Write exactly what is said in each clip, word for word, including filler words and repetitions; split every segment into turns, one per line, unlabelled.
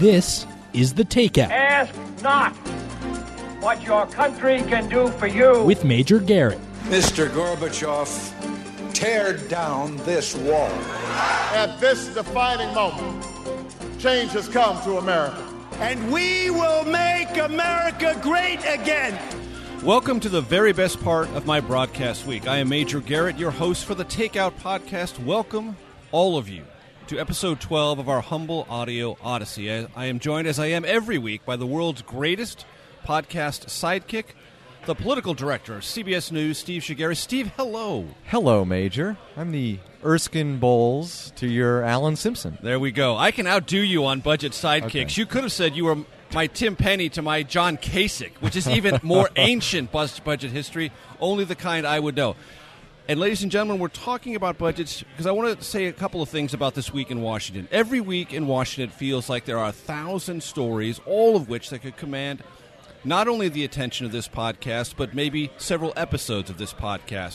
This is The Takeout.
Ask not what your country can do for you.
With Major Garrett.
Mister Gorbachev, tear down this wall.
At this defining moment, change has come to America.
And we will make America great again.
Welcome to the very best part of my broadcast week. I am Major Garrett, your host for the Takeout Podcast. Welcome, all of you, to episode twelve of our humble audio odyssey. I, I am joined, as I am every week, by the world's greatest podcast sidekick, the political director of C B S News, Steve Shigeri. Steve, hello.
Hello, Major. I'm the Erskine Bowles to your Alan Simpson.
There we go. I can outdo you on budget sidekicks.
Okay.
You could have said you were my Tim Penny to my John Kasich, which is even more ancient budget history, only the kind I would know. And ladies and gentlemen, we're talking about budgets because I want to say a couple of things about this week in Washington. Every week in Washington, it feels like there are a thousand stories, all of which that could command not only the attention of this podcast, but maybe several episodes of this podcast.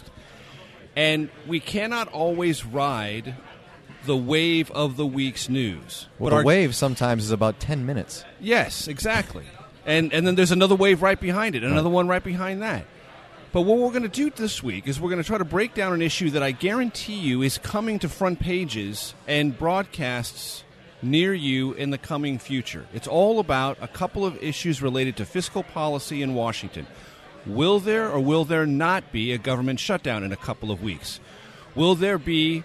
And we cannot always ride the wave of the week's news.
Well,
but
the
our,
wave sometimes is about ten minutes.
Yes, exactly. And and then there's another wave right behind it, another one right behind that. But what we're going to do this week is we're going to try to break down an issue that I guarantee you is coming to front pages and broadcasts near you in the coming future. It's all about a couple of issues related to fiscal policy in Washington. Will there or will there not be a government shutdown in a couple of weeks? Will there be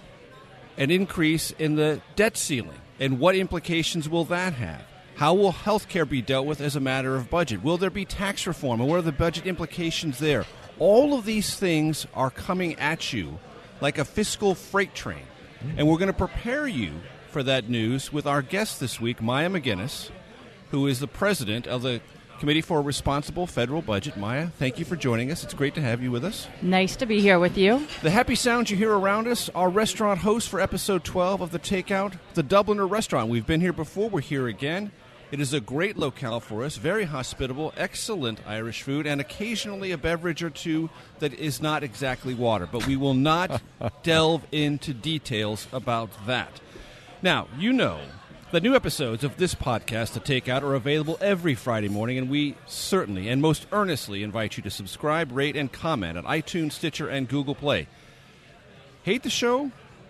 an increase in the debt ceiling? And what implications will that have? How will health care be dealt with as a matter of budget? Will there be tax reform? And what are the budget implications there? All of these things are coming at you like a fiscal freight train. And we're going to prepare you for that news with our guest this week, Maya McGinnis, who is the president of the Committee for a Responsible Federal Budget. Maya, thank you for joining us. It's great to have you with us.
Nice to be here with you.
The happy sounds you hear around us, our restaurant host for episode twelve of The Takeout, the Dubliner Restaurant. We've been here before. We're here again. It is a great locale for us, very hospitable, excellent Irish food, and occasionally a beverage or two that is not exactly water. But we will not delve into details about that. Now, you know the new episodes of this podcast, The Takeout, are available every Friday morning, and we certainly and most earnestly invite you to subscribe, rate, and comment on iTunes, Stitcher, and Google Play. Hate the show?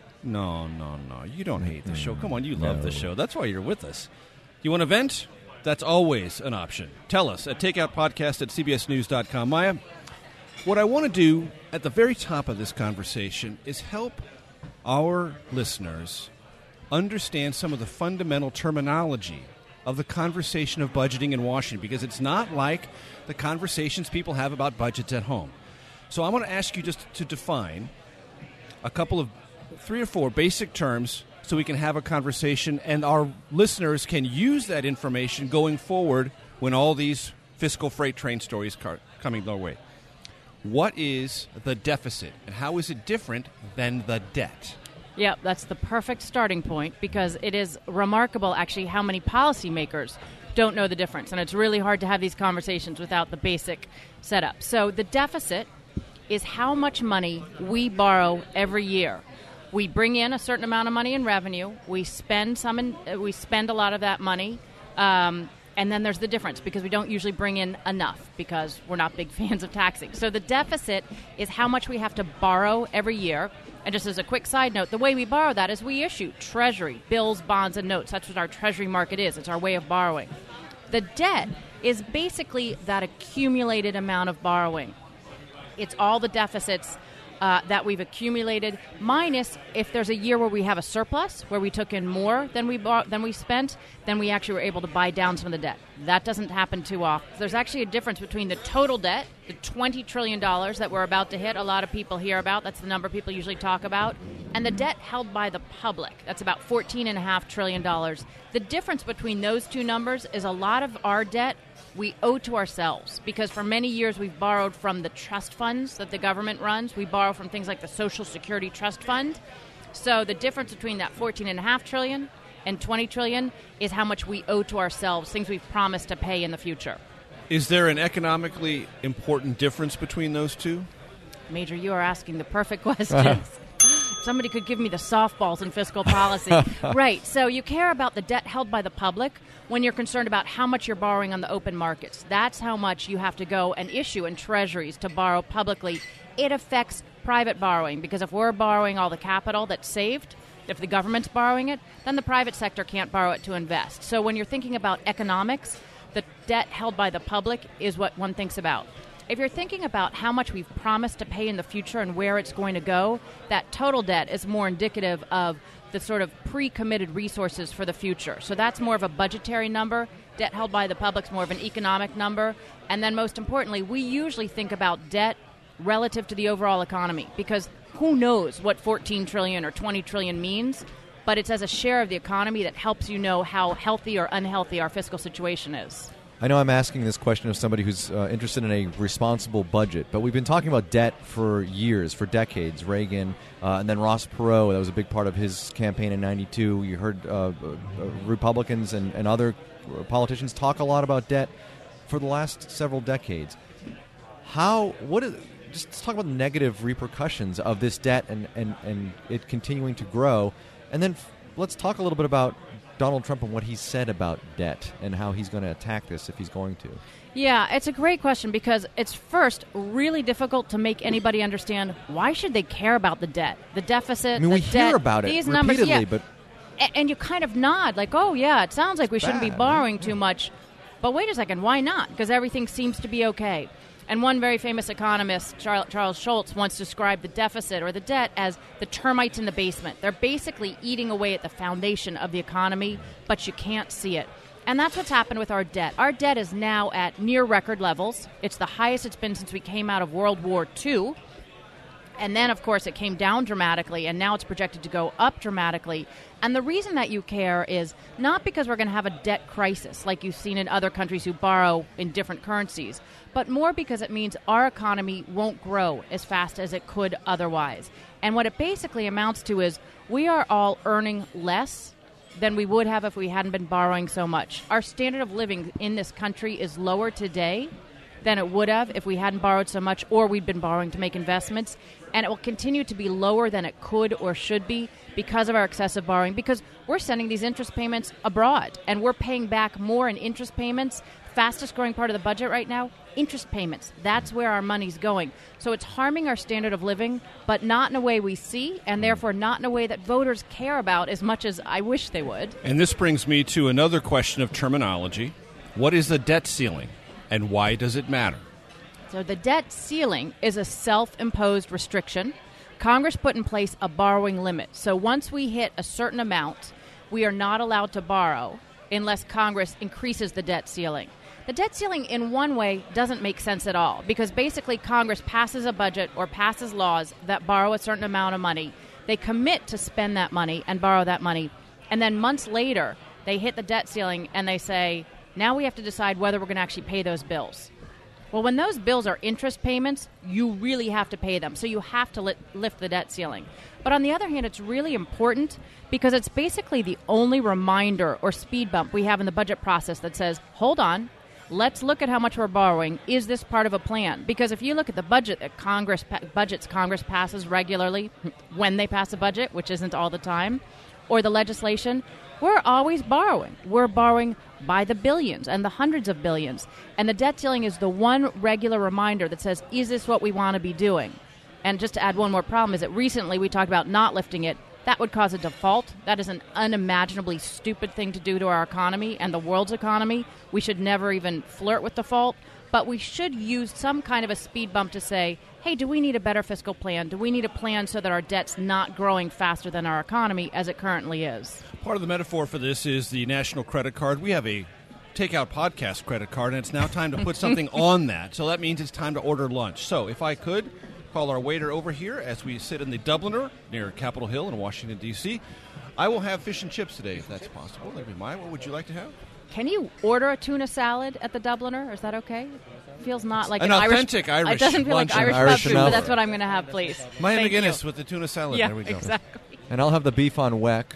No, no, no. You don't hate the show. Come on, you love
No.
the show. That's why you're with us. You want to vent? That's always an option. Tell us at takeoutpodcast at c b s news dot com. Maya, what I want to do at the very top of this conversation is help our listeners understand some of the fundamental terminology of the conversation of budgeting in Washington, because it's not like the conversations people have about budgets at home. So I want to ask you just to define a couple of three or four basic terms so we can have a conversation and our listeners can use that information going forward when all these fiscal freight train stories are coming their way. What is the deficit, and how is it different than the debt?
Yeah, that's the perfect starting point, because it is remarkable, actually, how many policymakers don't know the difference. And it's really hard to have these conversations without the basic setup. So the deficit is how much money we borrow every year. We bring in a certain amount of money in revenue. We spend some. In, uh, we spend a lot of that money. Um, and then there's the difference, because we don't usually bring in enough because we're not big fans of taxing. So the deficit is how much we have to borrow every year. And just as a quick side note, the way we borrow that is we issue Treasury, bills, bonds, and notes. That's what our Treasury market is. It's our way of borrowing. The debt is basically that accumulated amount of borrowing. It's all the deficits uh, that we've accumulated, minus if there's a year where we have a surplus, where we took in more than we bought, than we spent, then we actually were able to buy down some of the debt. That doesn't happen too often. There's actually a difference between the total debt, the twenty trillion dollars that we're about to hit, a lot of people hear about, that's the number people usually talk about, and the debt held by the public. That's about fourteen point five trillion dollars. The difference between those two numbers is a lot of our debt we owe to ourselves, because for many years we've borrowed from the trust funds that the government runs. We borrow from things like the Social Security Trust Fund. So the difference between that fourteen point five trillion dollars and twenty trillion dollars is how much we owe to ourselves, things we've promised to pay in the future.
Is there an economically important difference between those two?
Major, you are asking the perfect questions. Somebody could give me the softballs in fiscal policy. Right. So you care about the debt held by the public when you're concerned about how much you're borrowing on the open markets. That's how much you have to go and issue in treasuries to borrow publicly. It affects private borrowing, because if we're borrowing all the capital that's saved, if the government's borrowing it, then the private sector can't borrow it to invest. So when you're thinking about economics, the debt held by the public is what one thinks about. If you're thinking about how much we've promised to pay in the future and where it's going to go, that total debt is more indicative of the sort of pre-committed resources for the future. So that's more of a budgetary number. Debt held by the public is more of an economic number. And then most importantly, we usually think about debt relative to the overall economy, because who knows what fourteen trillion dollars or twenty trillion dollars means, but it's as a share of the economy that helps you know how healthy or unhealthy our fiscal situation is.
I know I'm asking this question of somebody who's uh, interested in a responsible budget, but we've been talking about debt for years, for decades. Reagan, uh, and then Ross Perot, that was a big part of his campaign in ninety-two. You heard uh, uh, Republicans and, and other politicians talk a lot about debt for the last several decades. How, what is... Just let's talk about the negative repercussions of this debt and, and, and it continuing to grow. And then f- let's talk a little bit about Donald Trump and what he said about debt and how he's going to attack this if he's going to.
Yeah, it's a great question, because it's first really difficult to make anybody understand why should they care about the debt, the deficit,
I mean,
the
we
debt,
hear about it
these
repeatedly,
numbers, yeah.
but...
A- and you kind of nod like, oh, yeah, it sounds like we shouldn't
bad,
be borrowing
right?
too much. But wait a second, why not? Because everything seems to be okay. And one very famous economist, Charles Schultz, once described the deficit or the debt as the termites in the basement. They're basically eating away at the foundation of the economy, but you can't see it. And that's what's happened with our debt. Our debt is now at near record levels. It's the highest it's been since we came out of World War Two. And then, of course, it came down dramatically, and now it's projected to go up dramatically. And the reason that you care is not because we're going to have a debt crisis like you've seen in other countries who borrow in different currencies, but more because it means our economy won't grow as fast as it could otherwise. And what it basically amounts to is we are all earning less than we would have if we hadn't been borrowing so much. Our standard of living in this country is lower today than it would have if we hadn't borrowed so much or we'd been borrowing to make investments. And it will continue to be lower than it could or should be because of our excessive borrowing, because we're sending these interest payments abroad and we're paying back more in interest payments. Fastest growing part of the budget right now, interest payments. That's where our money's going. So it's harming our standard of living, but not in a way we see, and therefore not in a way that voters care about as much as I wish they would.
And this brings me to another question of terminology. What is the debt ceiling, and why does it matter?
So the debt ceiling is a self-imposed restriction. Congress put in place a borrowing limit. So once we hit a certain amount, we are not allowed to borrow unless Congress increases the debt ceiling. The debt ceiling, in one way, doesn't make sense at all, because basically Congress passes a budget or passes laws that borrow a certain amount of money. They commit to spend that money and borrow that money. And then months later, they hit the debt ceiling and they say, now we have to decide whether we're going to actually pay those bills. Well, when those bills are interest payments, you really have to pay them. So you have to li- lift the debt ceiling. But on the other hand, it's really important because it's basically the only reminder or speed bump we have in the budget process that says, hold on, let's look at how much we're borrowing. Is this part of a plan? Because if you look at the budget that Congress pa- budgets Congress passes regularly, when they pass a budget, which isn't all the time, or the legislation, we're always borrowing. We're borrowing by the billions and the hundreds of billions. And the debt ceiling is the one regular reminder that says, is this what we want to be doing? And just to add one more problem is that recently we talked about not lifting it. That would cause a default. That is an unimaginably stupid thing to do to our economy and the world's economy. We should never even flirt with default. But we should use some kind of a speed bump to say, hey, do we need a better fiscal plan? Do we need a plan so that our debt's not growing faster than our economy as it currently is?
Part of the metaphor for this is the national credit card. We have a Takeout Podcast credit card, and it's now time to put something on that. So that means it's time to order lunch. So if I could call our waiter over here as we sit in the Dubliner near Capitol Hill in Washington, D C I will have fish and chips today, if that's possible. That'd be mine. What would you like to have?
Can you order a tuna salad at the Dubliner? Is that okay? Feels not like
an,
an
authentic
Irish.
Irish
It doesn't feel like Irish,
Irish
pub food,
enough.
but that's what I'm going to have, please.
Maya
Thank
McGinnis
you.
with the tuna salad.
Yeah,
there we go.
exactly.
And I'll have the beef on weck.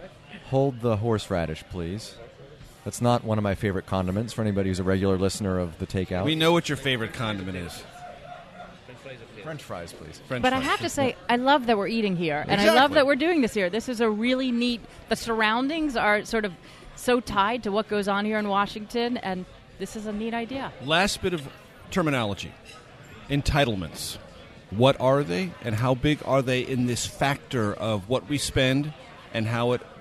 Hold the horseradish, please. That's not one of my favorite condiments for anybody who's a regular listener of the Takeout.
We know what your favorite condiment is.
French fries, please.
French
But
fries.
I have to say, I love that we're eating here, and I love
Exactly.
that we're doing this here. This is a really neat. The surroundings are sort of so tied to what goes on here in Washington, and this is a neat idea.
Last bit of terminology. Entitlements. What are they, and how big are they in this factor of what we spend and how it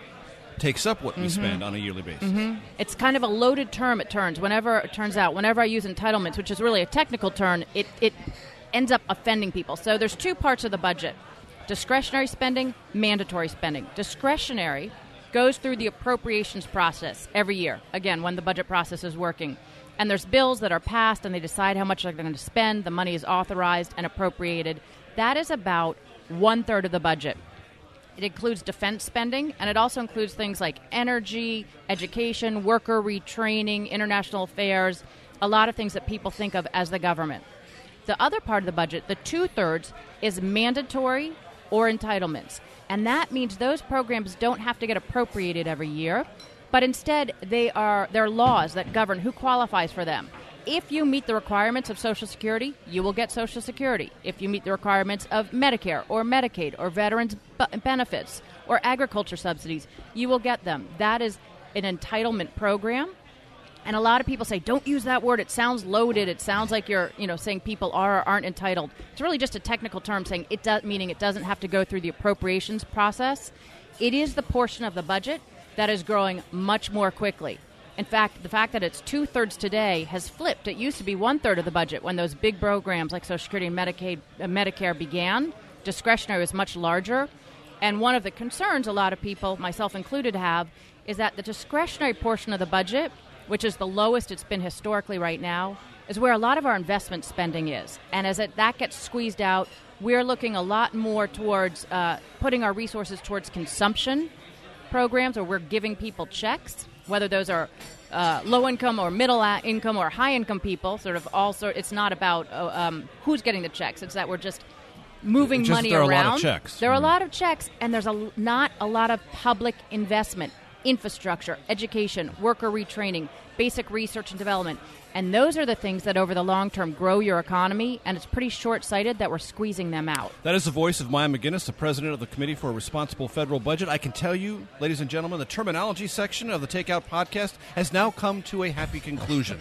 takes up what we spend on a yearly basis?
Mm-hmm. It's kind of a loaded term, it turns. Whenever it turns out, whenever I use entitlements, which is really a technical term, it, it ends up offending people. So there's two parts of the budget. Discretionary spending, mandatory spending. Discretionary goes through the appropriations process every year, again, when the budget process is working. And there's bills that are passed, and they decide how much they're going to spend. The money is authorized and appropriated. That is about one-third of the budget. It includes defense spending, and it also includes things like energy, education, worker retraining, international affairs, a lot of things that people think of as the government. The other part of the budget, the two-thirds, is mandatory or entitlements. And that means those programs don't have to get appropriated every year, but instead they are there are laws that govern who qualifies for them. If you meet the requirements of Social Security, you will get Social Security. If you meet the requirements of Medicare or Medicaid or veterans b- benefits or agriculture subsidies, you will get them. That is an entitlement program. And a lot of people say, don't use that word. It sounds loaded. It sounds like you're, you know, saying people are or aren't entitled. It's really just a technical term saying it does, meaning it doesn't have to go through the appropriations process. It is the portion of the budget that is growing much more quickly. In fact, the fact that it's two-thirds today has flipped. It used to be one-third of the budget when those big programs like Social Security and Medicaid, uh, Medicare began. Discretionary was much larger. And one of the concerns a lot of people, myself included, have is that the discretionary portion of the budget, which is the lowest it's been historically right now, is where a lot of our investment spending is. And as it, that gets squeezed out, we're looking a lot more towards uh, putting our resources towards consumption programs, or we're giving people checks, whether those are uh, low-income or middle-income or high-income people, sort of all sort. It's not about uh, um, who's getting the checks. It's that we're just moving
Just
money
there are
around.
a lot of checks.
There are
Mm.
a lot of checks, and there's a, not a lot of public investment, infrastructure, education, worker retraining, basic research and development. And those are the things that over the long term grow your economy, and it's pretty short-sighted that we're squeezing them out.
That is the voice of Maya McGinnis, the president of the Committee for a Responsible Federal Budget. I can tell you, ladies and gentlemen, the terminology section of the Takeout podcast has now come to a happy conclusion.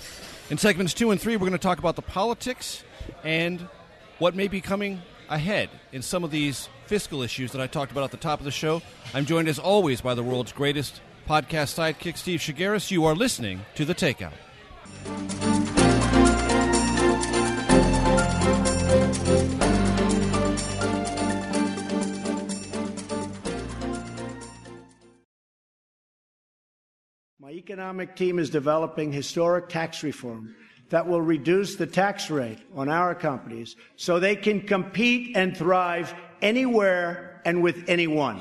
In segments two and three, we're going to talk about the politics and what may be coming ahead in some of these fiscal issues that I talked about at the top of the show. I'm joined, as always, by the world's greatest podcast sidekick, Steve Shigaris. You are listening to The Takeout.
My economic team is developing historic tax reform that will reduce the tax rate on our companies so they can compete and thrive anywhere and with anyone.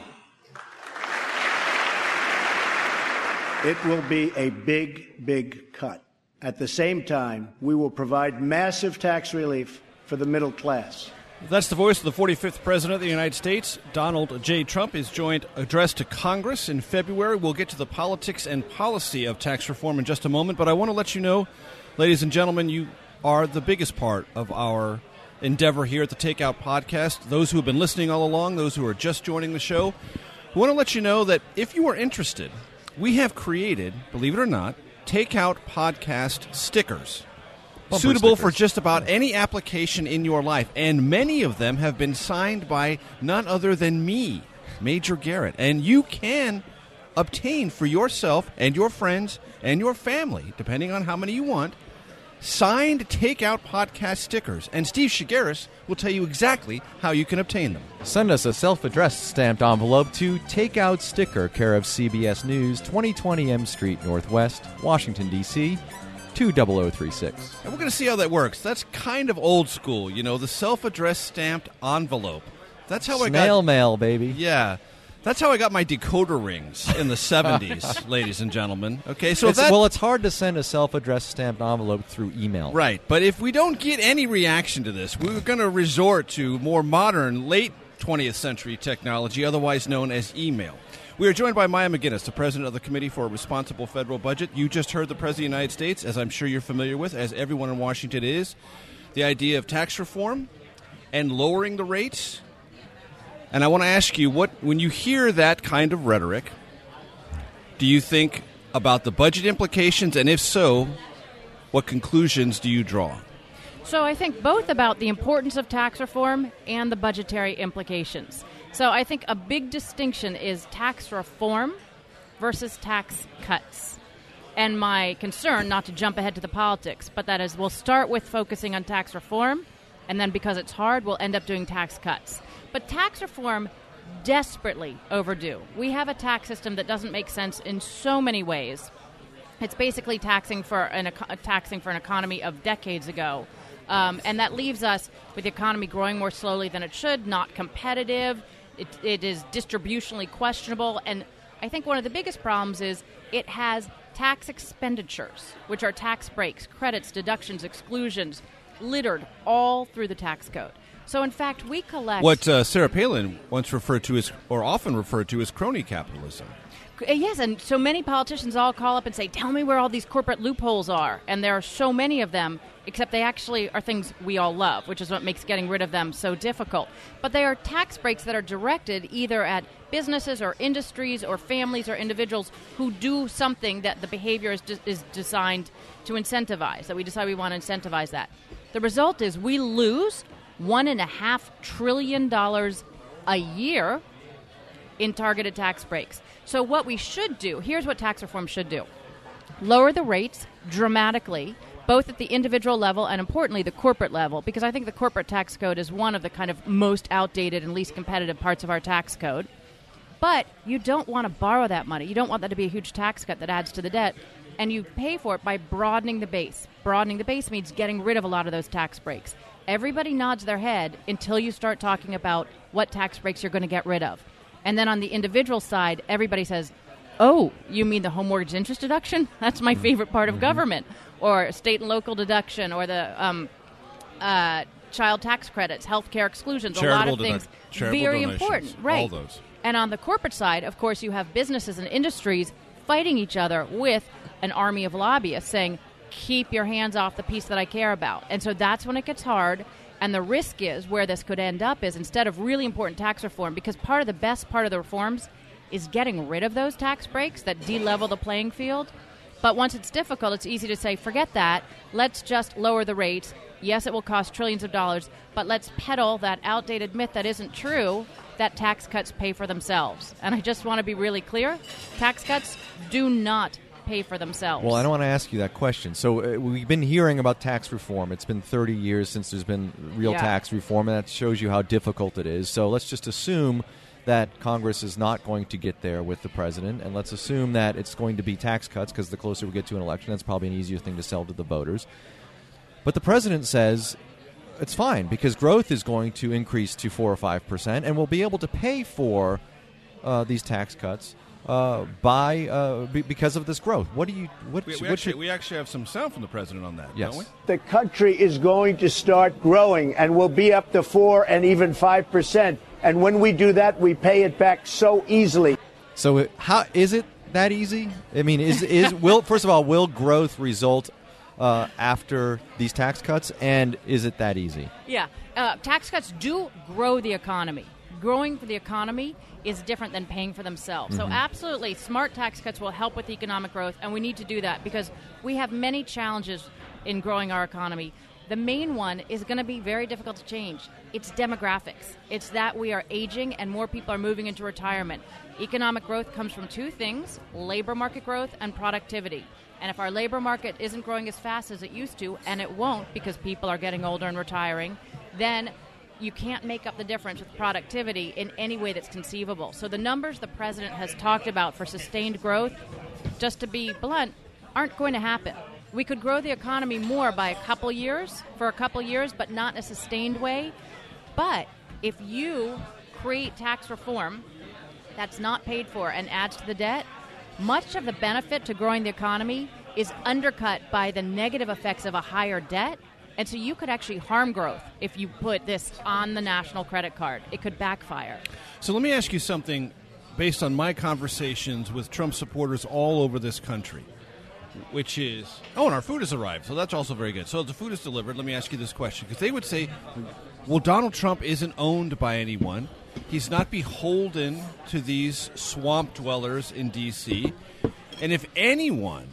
It will be a big, big cut. At the same time, we will provide massive tax relief for the middle class.
That's the voice of the forty-fifth President of the United States, Donald J. Trump. His joint address to Congress in February. We'll get to the politics and policy of tax reform in just a moment, but I want to let you know, ladies and gentlemen, you are the biggest part of our endeavor here at the Takeout Podcast. Those who have been listening all along, those who are just joining the show, we want to let you know that if you are interested, we have created, believe it or not, Takeout Podcast stickers.
Bumper
Suitable
stickers.
for just about any application in your life. And many of them have been signed by none other than me, Major Garrett. And you can obtain for yourself and your friends and your family, depending on how many you want, signed Takeout Podcast stickers. And Steve Shigaris will tell you exactly how you can obtain them.
Send us a self-addressed stamped envelope to Takeout Sticker, care of C B S News, twenty twenty M Street Northwest, Washington, D C two zero zero three six.
And we're going to see how that works. That's kind of old school, you know, the self-addressed stamped envelope. That's how I got...
Snail mail, baby.
Yeah. That's how I got my decoder rings in the seventies, ladies and gentlemen. Okay, so
It's-
that...
well, it's hard to send a self-addressed stamped envelope through email.
Right, but if we don't get any reaction to this, we're going to resort to more modern, late twentieth century technology, otherwise known as email. We are joined by Maya McGinnis, the president of the Committee for a Responsible Federal Budget. You just heard the President of the United States, as I'm sure you're familiar with, as everyone in Washington is. the idea of tax reform and lowering the rates. And I want to ask you, what when you hear that kind of rhetoric, do you think about the budget implications? And if so, what conclusions do you draw?
So I think both about the importance of tax reform and the budgetary implications. So I think a big distinction is tax reform versus tax cuts. And my concern, not to jump ahead to the politics, but that is we'll start with focusing on tax reform, and then because it's hard, we'll end up doing tax cuts. But tax reform, desperately overdue. We have a tax system that doesn't make sense in so many ways. It's basically taxing for an, uh, taxing for an economy of decades ago. Um, and that leaves us with the economy growing more slowly than it should, not competitive. It, it is distributionally questionable. And I think one of the biggest problems is it has tax expenditures, which are tax breaks, credits, deductions, exclusions, littered all through the tax code. So, in fact, we collect...
What uh, Sarah Palin once referred to as, or often referred to as crony capitalism.
Yes, and so many politicians all call up and say, tell me where all these corporate loopholes are. And there are so many of them, except they actually are things we all love, which is what makes getting rid of them so difficult. But they are tax breaks that are directed either at businesses or industries or families or individuals who do something that the behavior is, de- is designed to incentivize, that we decide we want to incentivize that. The result is we lose one and a half trillion dollars a year in targeted tax breaks. So what we should do, here's what tax reform should do. Lower the rates dramatically, both at the individual level and, importantly, the corporate level, because I think the corporate tax code is one of the kind of most outdated and least competitive parts of our tax code. But you don't want to borrow that money. You don't want that to be a huge tax cut that adds to the debt. And you pay for it by broadening the base. Broadening the base means getting rid of a lot of those tax breaks. Everybody nods their head until you start talking about what tax breaks you're going to get rid of. And then on the individual side, everybody says, oh, you mean the home mortgage interest deduction? That's my favorite part of mm-hmm. government. Or state and local deduction, or the um, uh, child tax credits, health care exclusions,
charitable
a lot of things.
Deduct-
very
donations,
important, right.
All those.
And on the corporate side, of course, you have businesses and industries fighting each other with an army of lobbyists saying, keep your hands off the piece that I care about. And so that's when it gets hard. And the risk is, where this could end up is, instead of really important tax reform, because part of the best part of the reforms is getting rid of those tax breaks that de-level the playing field. But once it's difficult, it's easy to say, forget that. Let's just lower the rates. Yes, it will cost trillions of dollars, but let's peddle that outdated myth that isn't true, that tax cuts pay for themselves. And I just want to be really clear. Tax cuts do not pay for themselves.
Well, I don't want to ask you that question. So uh, we've been hearing about tax reform. It's been thirty years since there's been real
yeah.
tax reform, and that shows you how difficult it is. So let's just assume that Congress is not going to get there with the president, and let's assume that it's going to be tax cuts, because the closer we get to an election, that's probably an easier thing to sell to the voters. But the president says it's fine, because growth is going to increase to four or five percent, and we'll be able to pay for uh, these tax cuts uh, by uh, b- because of this growth. What do you? What,
we, we,
what
actually,
should,
we actually have some sound from the president on that,
yes.
don't we?
The country is going to start growing and will be up to four and even five percent. And when we do that, we pay it back so easily.
So it, how is it that easy? I mean, is is will first of all, will growth result uh, after these tax cuts, and is it that easy?
Yeah, uh, tax cuts do grow the economy. Growing for the economy is different than paying for themselves. Mm-hmm. So absolutely, smart tax cuts will help with economic growth, and we need to do that because we have many challenges in growing our economy. The main one is going to be very difficult to change. It's demographics. It's that we are aging and more people are moving into retirement. Economic growth comes from two things, labor market growth and productivity. And if our labor market isn't growing as fast as it used to, and it won't because people are getting older and retiring, then you can't make up the difference with productivity in any way that's conceivable. So the numbers the president has talked about for sustained growth, just to be blunt, aren't going to happen. We could grow the economy more by a couple years, for a couple years, but not in a sustained way. But if you create tax reform that's not paid for and adds to the debt, much of the benefit to growing the economy is undercut by the negative effects of a higher debt. And so you could actually harm growth if you put this on the national credit card. It could backfire.
So let me ask you something based on my conversations with Trump supporters all over this country. which is, oh, and our food has arrived, so that's also very good. So the food is delivered. Let me ask you this question, because they would say, well, Donald Trump isn't owned by anyone. He's not beholden to these swamp dwellers in D C, and if anyone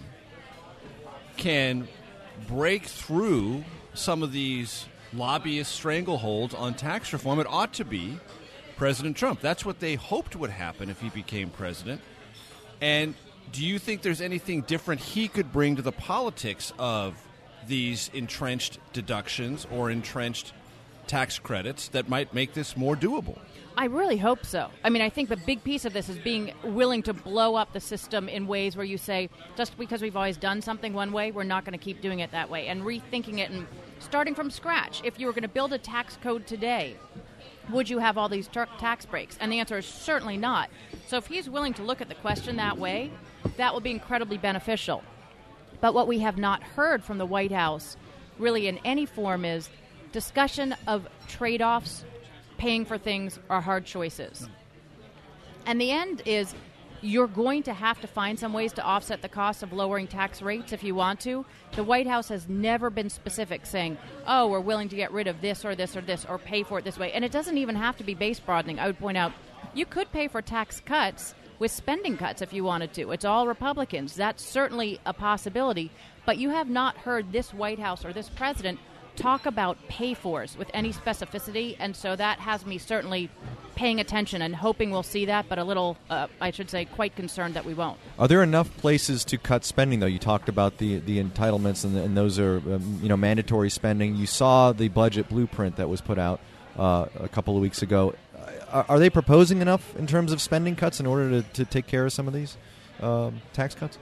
can break through some of these lobbyist strangleholds on tax reform, it ought to be President Trump. That's what they hoped would happen if he became president. And do you think there's anything different he could bring to the politics of these entrenched deductions or entrenched tax credits that might make this more doable?
I really hope so. I mean, I think the big piece of this is being willing to blow up the system in ways where you say, just because we've always done something one way, we're not going to keep doing it that way, and rethinking it and starting from scratch. If you were going to build a tax code today, would you have all these ter- tax breaks? And the answer is certainly not. So if he's willing to look at the question that way, that will be incredibly beneficial. But what we have not heard from the White House, really in any form, is discussion of trade-offs. Paying for things are hard choices. And the end is you're going to have to find some ways to offset the cost of lowering tax rates if you want to. The White House has never been specific saying, oh, we're willing to get rid of this or this or this or pay for it this way. And it doesn't even have to be base broadening. I would point out you could pay for tax cuts with spending cuts if you wanted to. It's all Republicans. That's certainly a possibility. But you have not heard this White House or this president talk about pay-fors with any specificity, and so that has me certainly paying attention and hoping we'll see that, but a little, uh, I should say, quite concerned that we won't.
Are there enough places to cut spending, though? You talked about the the entitlements, and, the, and those are um, you know mandatory spending. You saw the budget blueprint that was put out uh, a couple of weeks ago. Are, are they proposing enough in terms of spending cuts in order to, to take care of some of these um, tax cuts?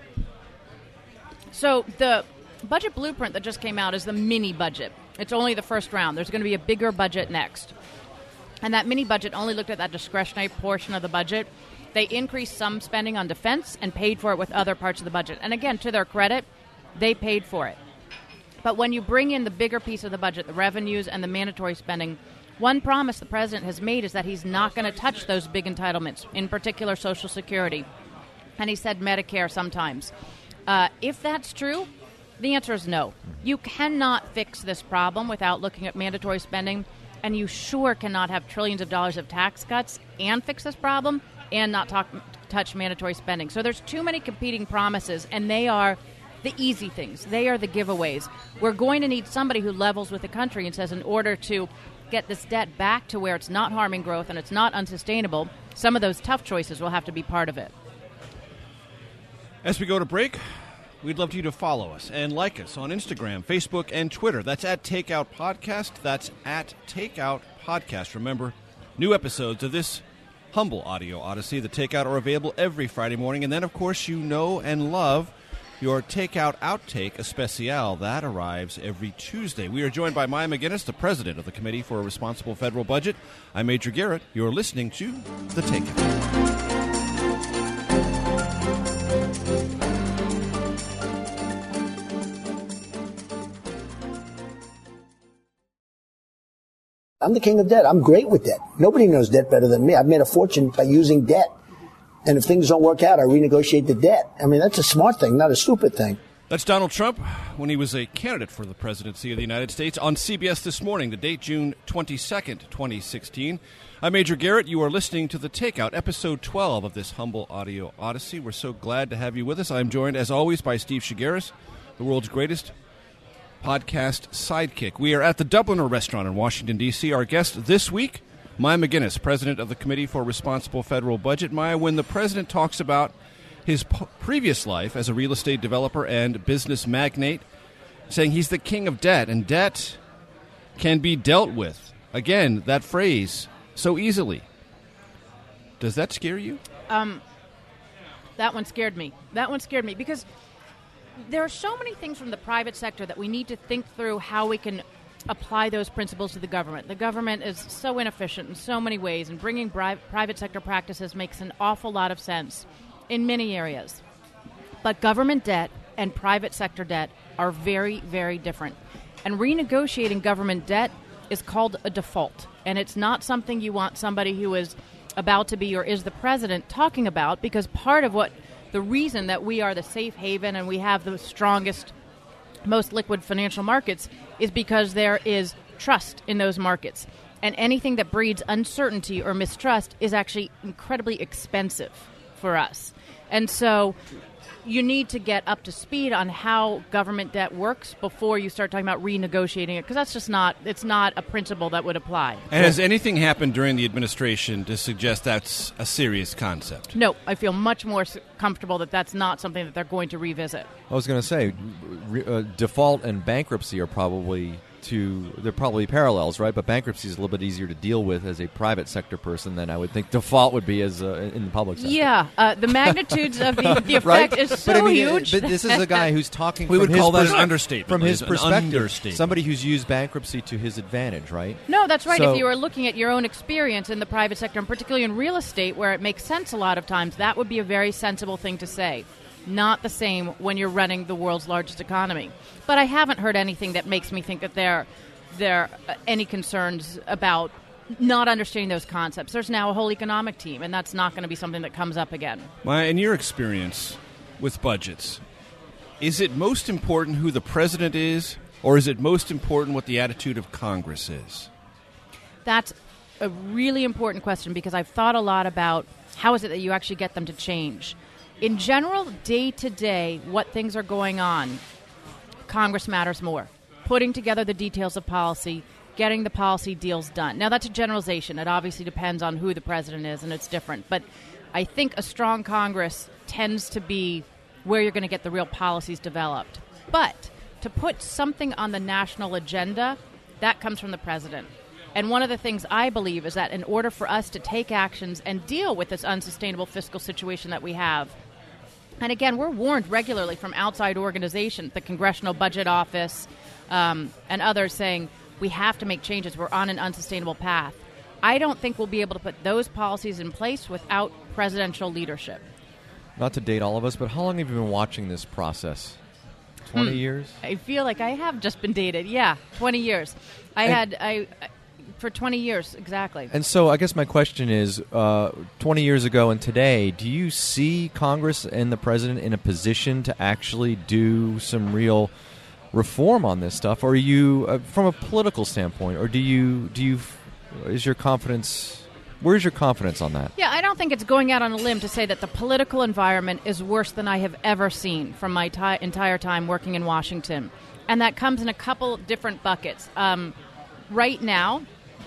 So the budget blueprint that just came out is the mini budget. It's only the first round. There's going to be a bigger budget next. And that mini budget only looked at that discretionary portion of the budget. They increased some spending on defense and paid for it with other parts of the budget. And again, to their credit, they paid for it. But when you bring in the bigger piece of the budget, the revenues and the mandatory spending, one promise the president has made is that he's not going to touch those big entitlements, in particular Social Security. And he said Medicare sometimes. Uh, if that's true, the answer is no. You cannot fix this problem without looking at mandatory spending, and you sure cannot have trillions of dollars of tax cuts and fix this problem and not talk, touch mandatory spending. So there's too many competing promises, and they are the easy things. They are the giveaways. We're going to need somebody who levels with the country and says in order to get this debt back to where it's not harming growth and it's not unsustainable, some of those tough choices will have to be part of it.
As we go to break, we'd love you to follow us and like us on Instagram, Facebook, and Twitter. That's at Takeout Podcast. That's at Takeout Podcast. Remember, new episodes of this humble audio odyssey, The Takeout, are available every Friday morning. And then, of course, you know and love your Takeout Outtake Especial. That arrives every Tuesday. We are joined by Maya McGinnis, the president of the Committee for a Responsible Federal Budget. I'm Major Garrett. You're listening to The Takeout.
I'm the king of debt. I'm great with debt. Nobody knows debt better than me. I've made a fortune by using debt. And if things don't work out, I renegotiate the debt. I mean, that's a smart thing, not a stupid thing.
That's Donald Trump when he was a candidate for the presidency of the United States on C B S This Morning, the date June twenty-second, twenty sixteen. I'm Major Garrett. You are listening to The Takeout, episode twelve of this humble audio odyssey. We're so glad to have you with us. I'm joined, as always, by Steve Shigaris, the world's greatest podcast sidekick. We are at the Dubliner Restaurant in Washington, D C Our guest this week, Maya McGinnis, president of the Committee for a Responsible Federal Budget. Maya, when the president talks about his p- previous life as a real estate developer and business magnate, saying he's the king of debt, and debt can be dealt with. Again, that phrase, so easily. Does that scare you?
Um, that one scared me. That one scared me because there are so many things from the private sector that we need to think through how we can apply those principles to the government. The government is so inefficient in so many ways, and bringing bri- private sector practices makes an awful lot of sense in many areas. But government debt and private sector debt are very, very different. And renegotiating government debt is called a default, and it's not something you want somebody who is about to be or is the president talking about, because part of what the reason that we are the safe haven and we have the strongest, most liquid financial markets is because there is trust in those markets. And anything that breeds uncertainty or mistrust is actually incredibly expensive for us. And so you need to get up to speed on how government debt works before you start talking about renegotiating it, because that's just not, it's not a principle that would apply.
And has anything happened during the administration to suggest that's a serious concept?
No, I feel much more comfortable that that's not something that they're going to revisit.
I was going to say, re, uh, default and bankruptcy are probably two, they're probably parallels, right? But bankruptcy is a little bit easier to deal with as a private sector person than I would think default would be as uh, in the public sector.
Yeah, uh, the magnitudes of the, the effect
right?
is so
but I mean,
huge.
But this is a guy who's talking
we
from
would
his
call that
pers-
an understatement.
From his
an
perspective,
understatement.
Somebody who's used bankruptcy to his advantage, right?
No, that's right.
So,
if you were looking at your own experience in the private sector, and particularly in real estate, where it makes sense a lot of times, that would be a very sensible thing to say. Not the same when you're running the world's largest economy. But I haven't heard anything that makes me think that there, there are any concerns about not understanding those concepts. There's now a whole economic team, and that's not going to be something that comes up again.
Maya, in your experience with budgets, is it most important who the president is, or is it most important what the attitude of Congress is?
That's a really important question, because I've thought a lot about how is it that you actually get them to change. In general, day to day, what things are going on, Congress matters more. Putting together the details of policy, getting the policy deals done. Now, that's a generalization. It obviously depends on who the president is, and it's different. But I think a strong Congress tends to be where you're going to get the real policies developed. But to put something on the national agenda, that comes from the president. And one of the things I believe is that in order for us to take actions and deal with this unsustainable fiscal situation that we have, and again, we're warned regularly from outside organizations, the Congressional Budget Office, um, and others saying, we have to make changes. We're on an unsustainable path. I don't think we'll be able to put those policies in place without presidential leadership.
Not to date all of us, but how long have you been watching this process? twenty
hmm.
years?
I feel like I have just been dated. Yeah, twenty years. I
and
had... I. For twenty years, exactly.
And so I guess my question is, uh, twenty years ago and today, do you see Congress and the president in a position to actually do some real reform on this stuff? Or are you, uh, from a political standpoint, or do you, do you, is your confidence, where's your confidence on that?
Yeah, I don't think it's going out on a limb to say that the political environment is worse than I have ever seen from my ti- entire time working in Washington. And that comes in a couple different buckets. Um, right now,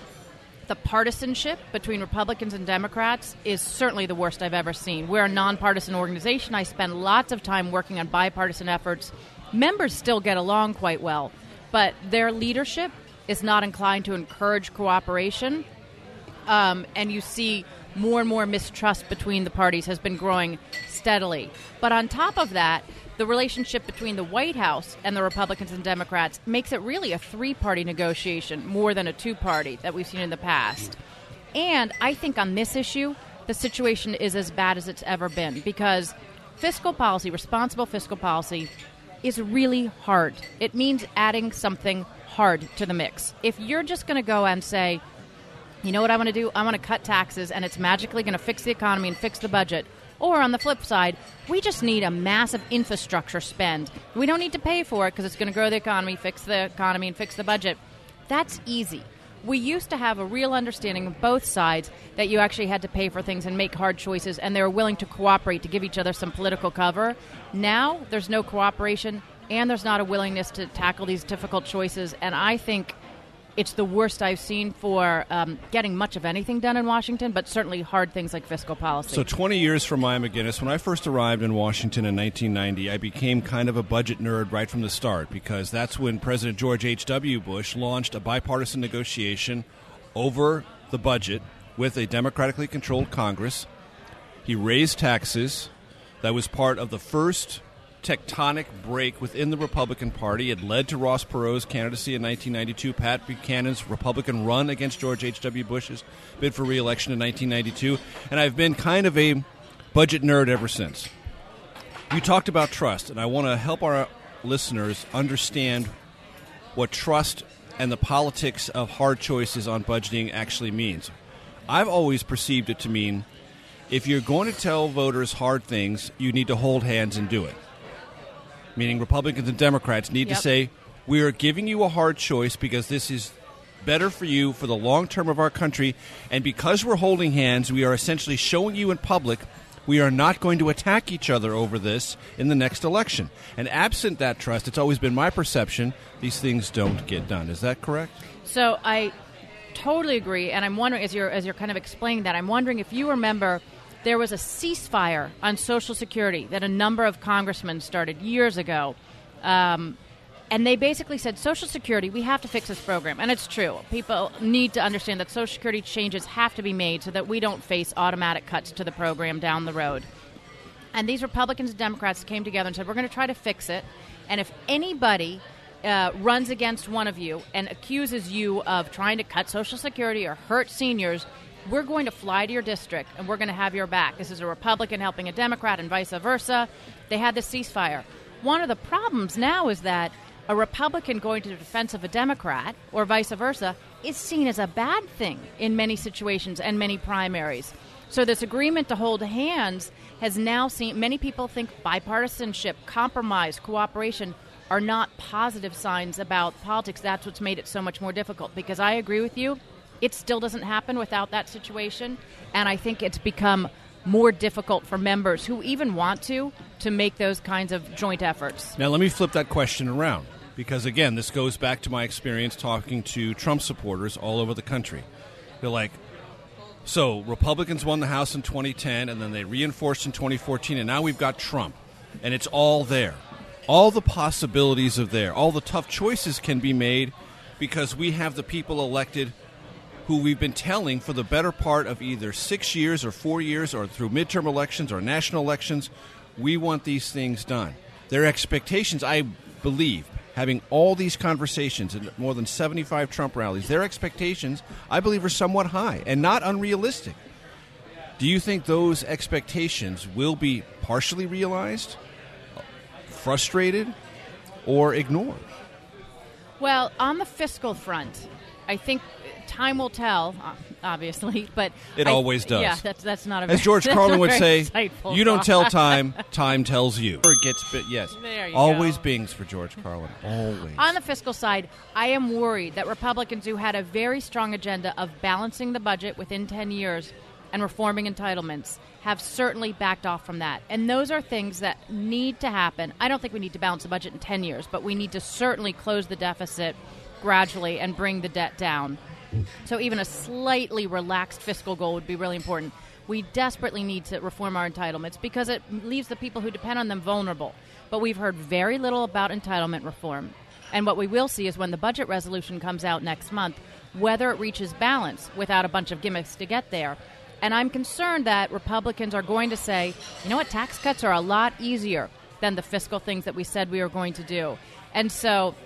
the partisanship between Republicans and Democrats is certainly the worst I've ever seen. We're a nonpartisan organization. I spend lots of time working on bipartisan efforts. Members still get along quite well, but their leadership is not inclined to encourage cooperation. Um, and you see more and more mistrust between the parties has been growing steadily. But on top of that, the relationship between the White House and the Republicans and Democrats makes it really a three-party negotiation more than a two-party that we've seen in the past. And I think on this issue, the situation is as bad as it's ever been, because fiscal policy, responsible fiscal policy, is really hard. It means adding something hard to the mix. If you're just going to go and say, you know what I want to do? I want to cut taxes, and it's magically going to fix the economy and fix the budget. Or on the flip side, we just need a massive infrastructure spend. We don't need to pay for it because it's going to grow the economy, fix the economy, and fix the budget. That's easy. We used to have a real understanding of both sides that you actually had to pay for things and make hard choices, and they were willing to cooperate to give each other some political cover. Now there's no cooperation, and there's not a willingness to tackle these difficult choices, and I think it's the worst I've seen for um, getting much of anything done in Washington, but certainly hard things like fiscal policy.
So twenty years from Maya McGinnis, when I first arrived in Washington in nineteen ninety, I became kind of a budget nerd right from the start, because that's when President George H W. Bush launched a bipartisan negotiation over the budget with a democratically controlled Congress. He raised taxes. That was part of the first tectonic break within the Republican Party. It led to Ross Perot's candidacy in nineteen ninety-two, Pat Buchanan's Republican run against George H W. Bush's bid for re-election in nineteen ninety-two, and I've been kind of a budget nerd ever since. You talked about trust, and I want to help our listeners understand what trust and the politics of hard choices on budgeting actually means. I've always perceived it to mean if you're going to tell voters hard things, you need to hold hands and do it. Meaning Republicans and Democrats need
Yep.
to say, we are giving you a hard choice because this is better for you for the long term of our country. And because we're holding hands, we are essentially showing you in public we are not going to attack each other over this in the next election. And absent that trust, it's always been my perception, these things don't get done. Is that correct?
So I totally agree, and I'm wondering, as you're as you're kind of explaining that, I'm wondering if you remember there was a ceasefire on Social Security that a number of congressmen started years ago, um, and they basically said, Social Security, we have to fix this program. And it's true. People need to understand that Social Security changes have to be made so that we don't face automatic cuts to the program down the road. And these Republicans and Democrats came together and said, we're going to try to fix it, and if anybody Uh, runs against one of you and accuses you of trying to cut Social Security or hurt seniors, we're going to fly to your district and we're going to have your back. This is a Republican helping a Democrat and vice versa. They had the ceasefire. One of the problems now is that a Republican going to the defense of a Democrat or vice versa is seen as a bad thing in many situations and many primaries. So this agreement to hold hands has now seen many people think bipartisanship, compromise, cooperation are not positive signs about politics. That's what's made it so much more difficult, because I agree with you. It still doesn't happen without that situation, and I think it's become more difficult for members who even want to, to make those kinds of joint efforts.
Now, let me flip that question around, because, again, this goes back to my experience talking to Trump supporters all over the country. They're like, so Republicans won the House in twenty ten, and then they reinforced in twenty fourteen, and now we've got Trump, and it's all there. All the possibilities are there. All the tough choices can be made because we have the people elected who we've been telling for the better part of either six years or four years or through midterm elections or national elections, we want these things done. Their expectations, I believe, having all these conversations and more than seventy-five Trump rallies, their expectations, I believe, are somewhat high and not unrealistic. Do you think those expectations will be partially realized, frustrated, or ignored?
Well, on the fiscal front, I think time will tell, obviously, but
it
I,
always does.
Yeah, that's that's not a.
As George Carlin would say,
insightful
"You don't
thought.
tell time; time tells you." Or it gets bit. Yes,
There you
always
go.
Bings for George Carlin. Always.
On the fiscal side, I am worried that Republicans who had a very strong agenda of balancing the budget within ten years and reforming entitlements have certainly backed off from that. And those are things that need to happen. I don't think we need to balance the budget in ten years, but we need to certainly close the deficit gradually and bring the debt down. So even a slightly relaxed fiscal goal would be really important. We desperately need to reform our entitlements because it leaves the people who depend on them vulnerable. But we've heard very little about entitlement reform. And what we will see is when the budget resolution comes out next month, whether it reaches balance without a bunch of gimmicks to get there. And I'm concerned that Republicans are going to say, you know what, tax cuts are a lot easier than the fiscal things that we said we were going to do. And so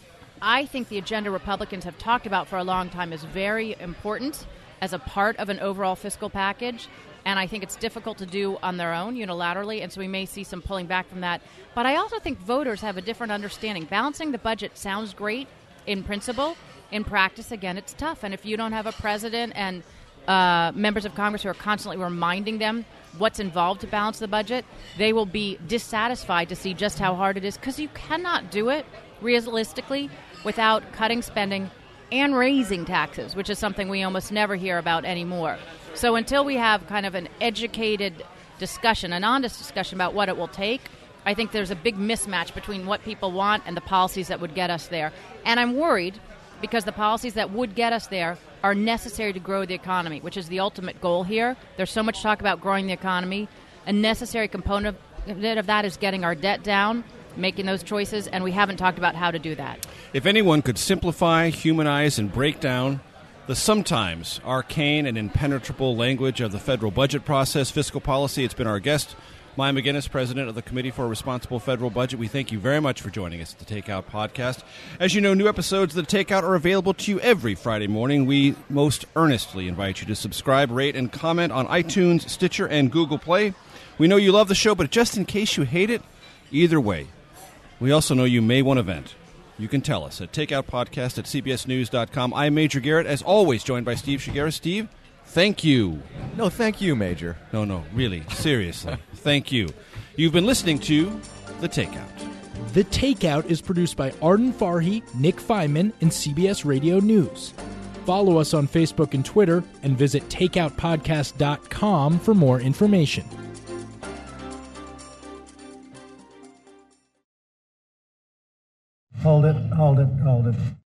I think the agenda Republicans have talked about for a long time is very important as a part of an overall fiscal package. And I think it's difficult to do on their own unilaterally, and so we may see some pulling back from that. But I also think voters have a different understanding. Balancing the budget sounds great in principle. In practice, again, it's tough. And if you don't have a president and Uh, members of Congress who are constantly reminding them what's involved to balance the budget, they will be dissatisfied to see just how hard it is, because you cannot do it realistically without cutting spending and raising taxes, which is something we almost never hear about anymore. So until we have kind of an educated discussion, an honest discussion about what it will take, I think there's a big mismatch between what people want and the policies that would get us there. And I'm worried because the policies that would get us there are necessary to grow the economy, which is the ultimate goal here. There's so much talk about growing the economy. A necessary component of that is getting our debt down, making those choices, and we haven't talked about how to do that.
If anyone could simplify, humanize, and break down the sometimes arcane and impenetrable language of the federal budget process, fiscal policy, it's been our guest, Maya McGinnis, president of the Committee for a Responsible Federal Budget. We thank you very much for joining us at the Takeout Podcast. As you know, new episodes of the Takeout are available to you every Friday morning. We most earnestly invite you to subscribe, rate, and comment on iTunes, Stitcher, and Google Play. We know you love the show, but just in case you hate it, either way, we also know you may want to vent. You can tell us at takeoutpodcast at c b s news dot com. I'm Major Garrett, as always, joined by Steve Shigera. Steve, Thank you.
No, thank you, Major.
No, no, really, seriously. Thank you. You've been listening to The Takeout.
The Takeout is produced by Arden Farhi, Nick Feynman, and C B S Radio News. Follow us on Facebook and Twitter, and visit takeout podcast dot com for more information.
Hold it, hold it, hold it.